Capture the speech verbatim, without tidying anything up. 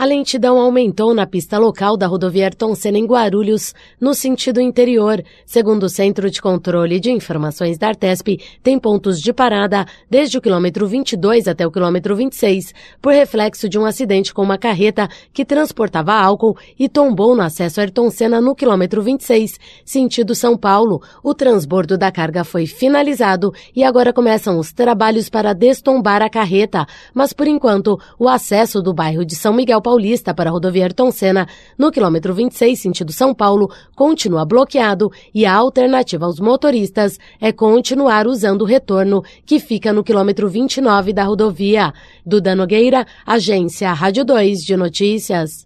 A lentidão aumentou na pista local da rodovia Ayrton Senna em Guarulhos, no sentido interior. Segundo o Centro de Controle de Informações da Artesp, tem pontos de parada desde o quilômetro vinte e dois até o quilômetro vinte e seis, por reflexo de um acidente com uma carreta que transportava álcool e tombou no acesso Ayrton Senna no quilômetro vinte e seis, sentido São Paulo. O transbordo da carga foi finalizado e agora começam os trabalhos para destombar a carreta, mas por enquanto o acesso do bairro de São Miguel Paulista para a rodovia Ayrton Senna, no quilômetro vinte e seis, sentido São Paulo, continua bloqueado e a alternativa aos motoristas é continuar usando o retorno, que fica no quilômetro vinte e nove da rodovia. Duda Nogueira, Agência Rádio dois de Notícias.